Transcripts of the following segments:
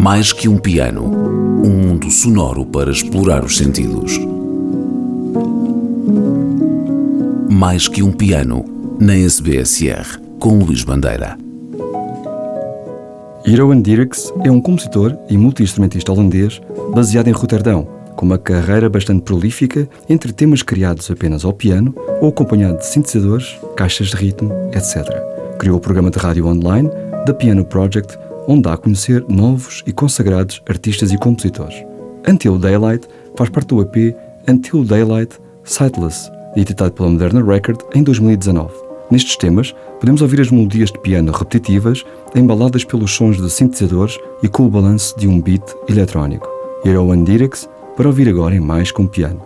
Mais que um piano, um mundo sonoro para explorar os sentidos. Mais que um piano, na SBSR, com Luís Bandeira. Jeroen Dirks é um compositor e multi-instrumentista holandês baseado em Roterdão, com uma carreira bastante prolífica entre temas criados apenas ao piano ou acompanhado de sintetizadores, caixas de ritmo, etc. Criou o programa de rádio online The Piano Project, onde dá a conhecer novos e consagrados artistas e compositores. Until Daylight faz parte do EP Until Daylight Sightless, editado pela Moderna Record em 2019. Nestes temas, podemos ouvir as melodias de piano repetitivas embaladas pelos sons de sintetizadores e com o balanço de um beat eletrónico. Jeroen Dirks, para ouvir agora em Mais que um Piano.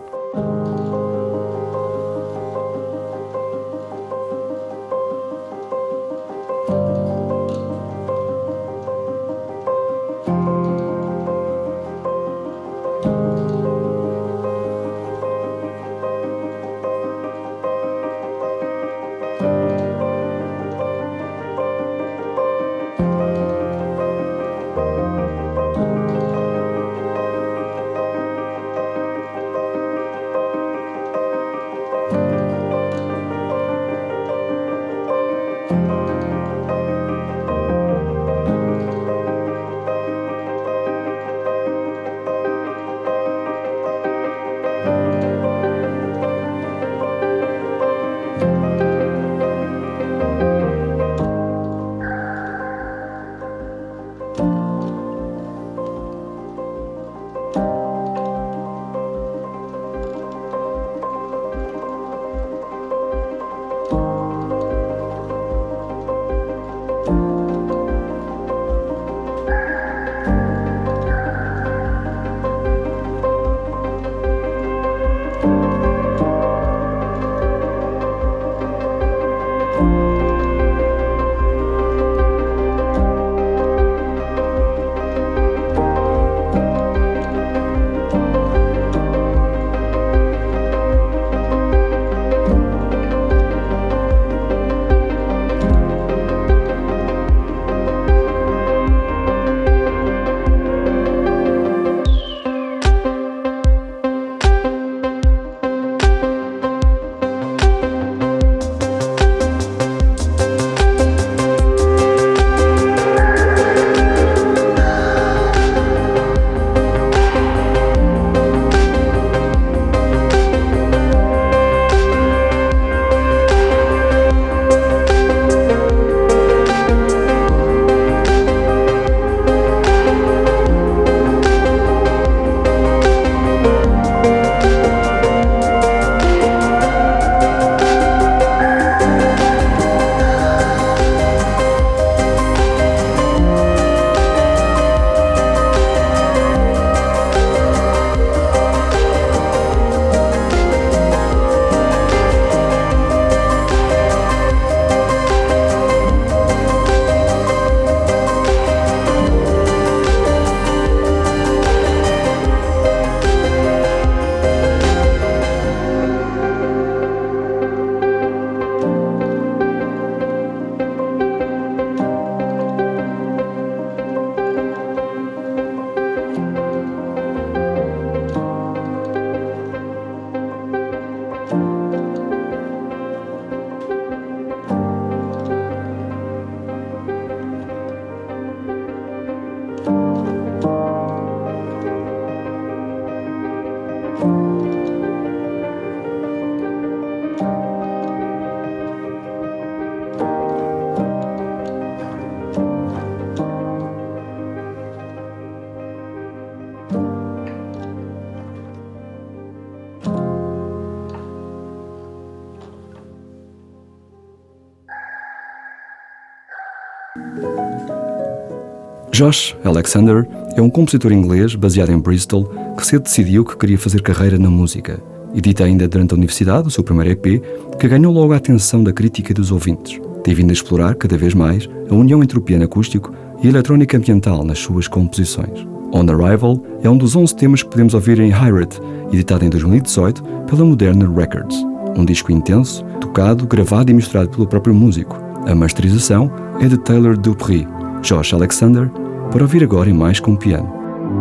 Josh Alexander é um compositor inglês baseado em Bristol que cedo decidiu que queria fazer carreira na música. Edita ainda durante a universidade o seu primeiro EP, que ganhou logo a atenção da crítica e dos ouvintes. Tem vindo a explorar cada vez mais a união entre o piano acústico e a eletrónica ambiental nas suas composições. On Arrival é um dos 11 temas que podemos ouvir em Hired, editado em 2018 pela Moderna Records. Um disco intenso, tocado, gravado e misturado pelo próprio músico. A masterização é de Taylor Dupree. Josh Alexander, para ouvir agora em Mais que um Piano.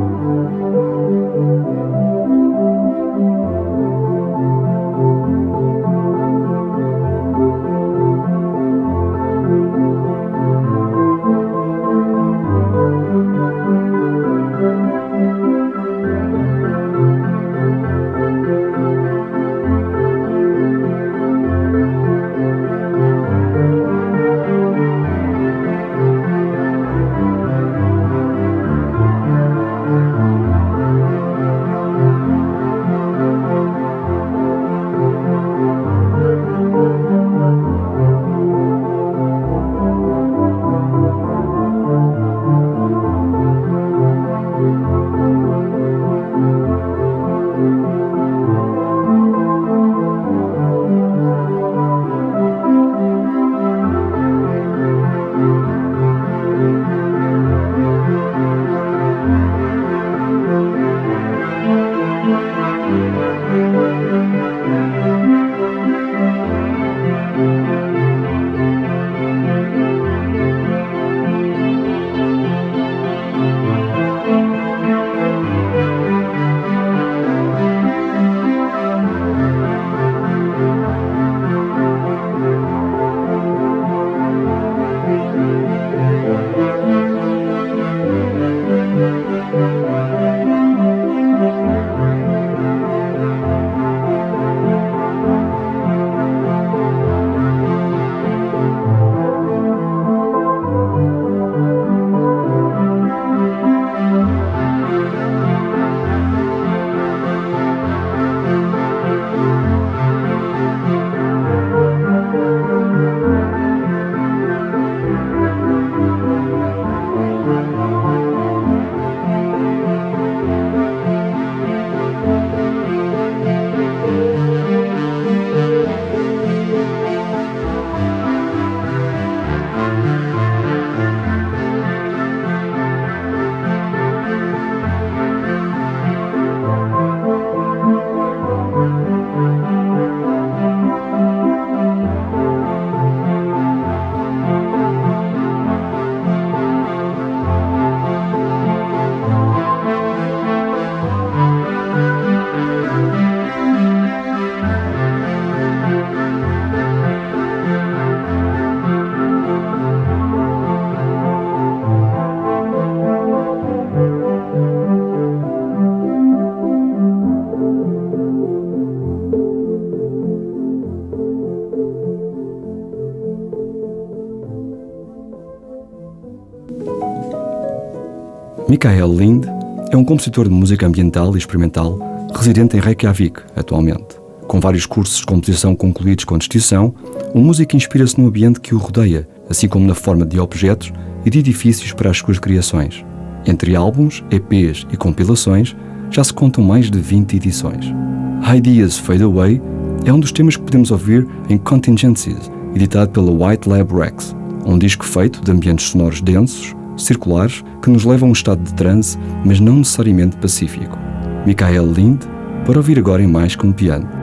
Mikael Lind é um compositor de música ambiental e experimental residente em Reykjavik atualmente. Com vários cursos de composição concluídos com distinção, o músico inspira-se no ambiente que o rodeia, assim como na forma de objetos e de edifícios para as suas criações. Entre álbuns, EPs e compilações, já se contam mais de 20 edições. Ideas Fade Away é um dos temas que podemos ouvir em Contingencies, editado pela White Lab Rex, um disco feito de ambientes sonoros densos, circulares, que nos levam a um estado de transe, mas não necessariamente pacífico. Mikael Lind, para ouvir agora em Mais que um Piano.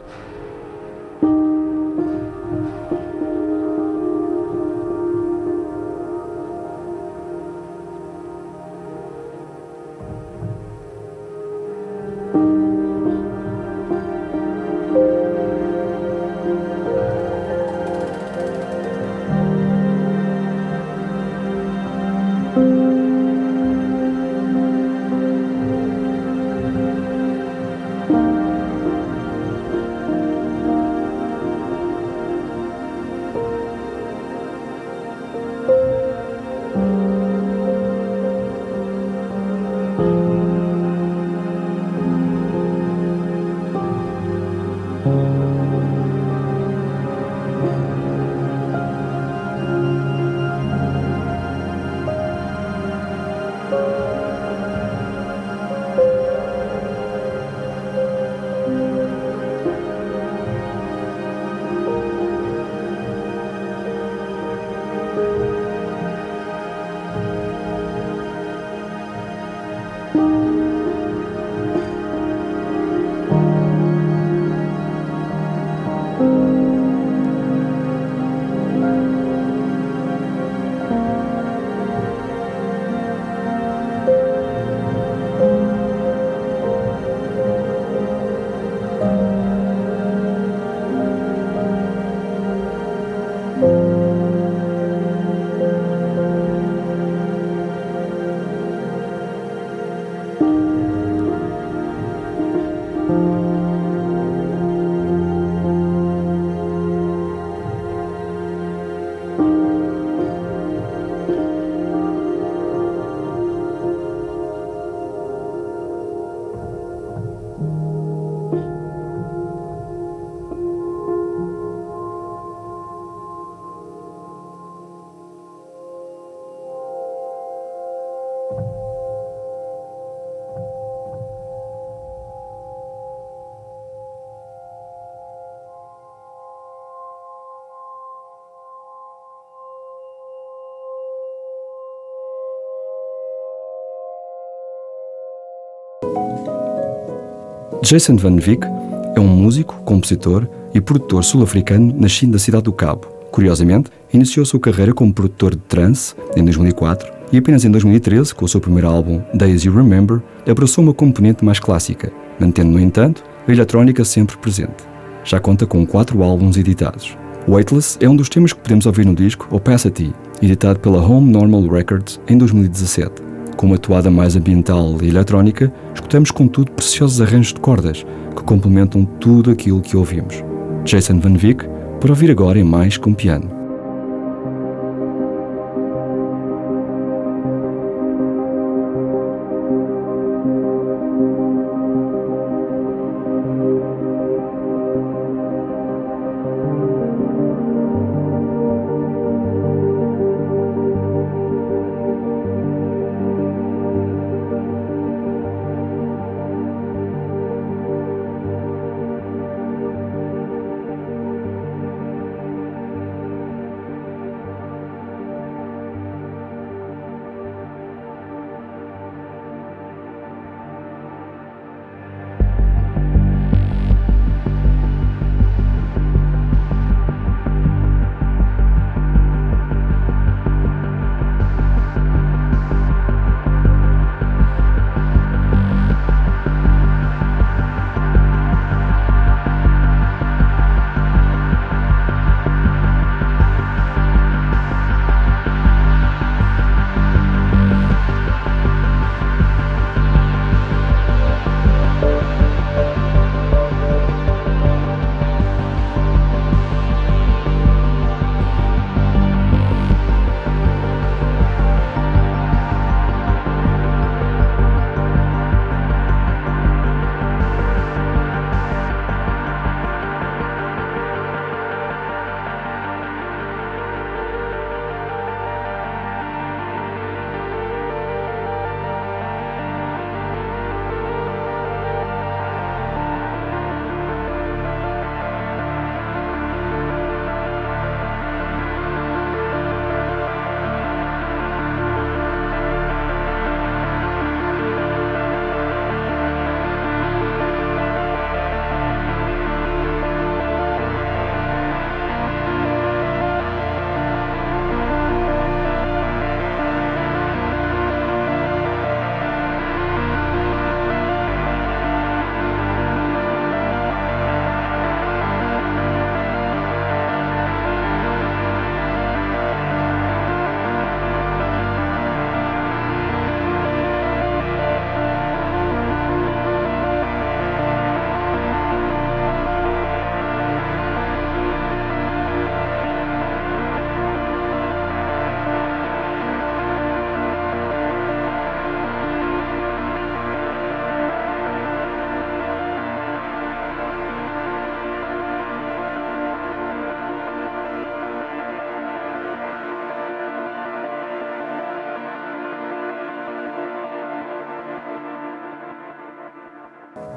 Jason Van Wyk é um músico, compositor e produtor sul-africano nascido na cidade do Cabo. Curiosamente, iniciou sua carreira como produtor de trance em 2004 e apenas em 2013, com o seu primeiro álbum Days You Remember, abraçou uma componente mais clássica, mantendo, no entanto, a eletrónica sempre presente. Já conta com 4 álbuns editados. Weightless é um dos temas que podemos ouvir no disco Opacity, editado pela Home Normal Records em 2017. Com uma toada mais ambiental e eletrónica, escutamos contudo preciosos arranjos de cordas que complementam tudo aquilo que ouvimos. Jason Van Wyk, para ouvir agora em Mais que um Piano.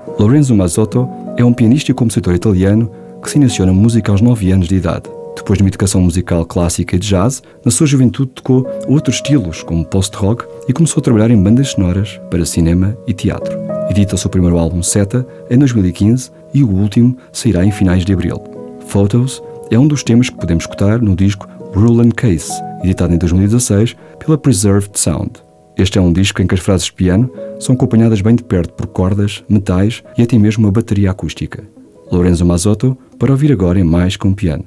Lorenzo Mazzotto é um pianista e compositor italiano que se iniciou na música aos 9 anos de idade. Depois de uma educação musical clássica e de jazz, na sua juventude tocou outros estilos, como post-rock, e começou a trabalhar em bandas sonoras para cinema e teatro. Edita o seu primeiro álbum, Seta, em 2015, e o último sairá em finais de abril. Photos é um dos temas que podemos escutar no disco Rule and Case, editado em 2016 pela Preserved Sound. Este é um disco em que as frases de piano são acompanhadas bem de perto por cordas, metais e até mesmo uma bateria acústica. Lorenzo Mazzotto, para ouvir agora em Mais que um Piano.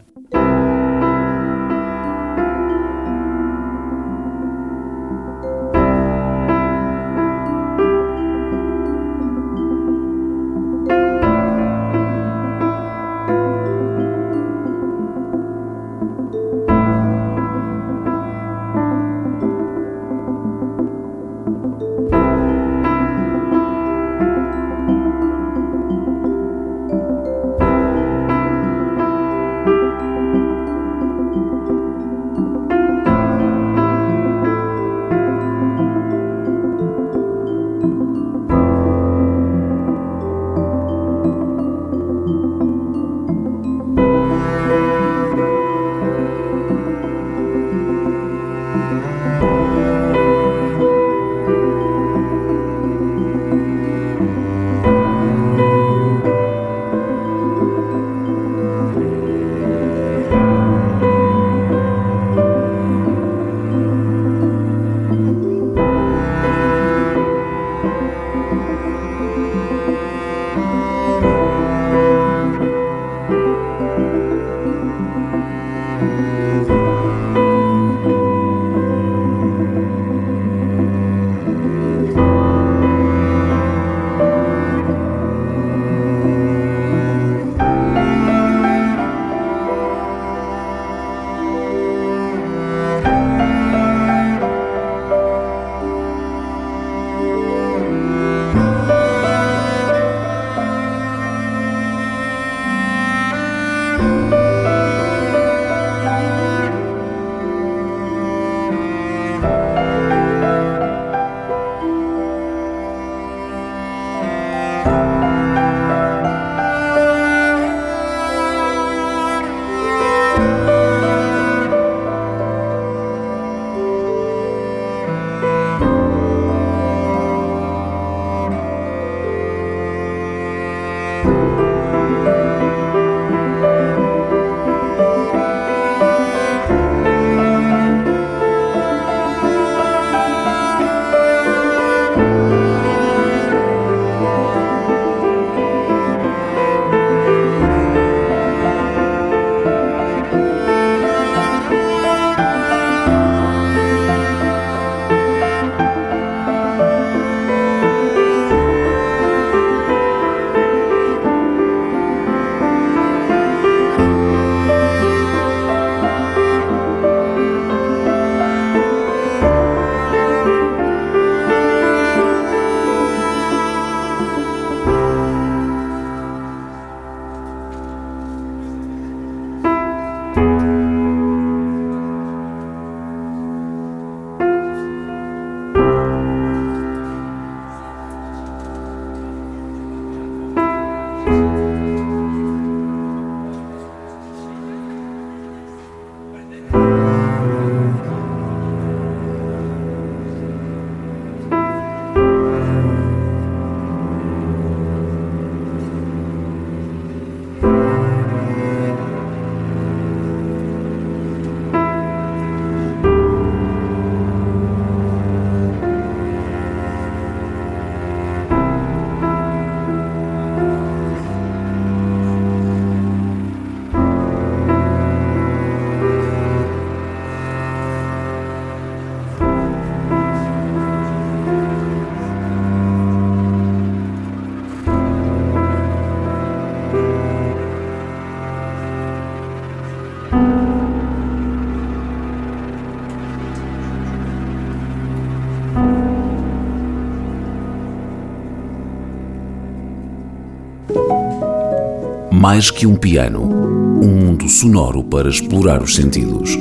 Mais que um piano, um mundo sonoro para explorar os sentidos.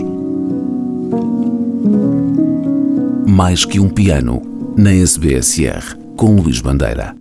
Mais que um piano, na SBSR, com Luís Bandeira.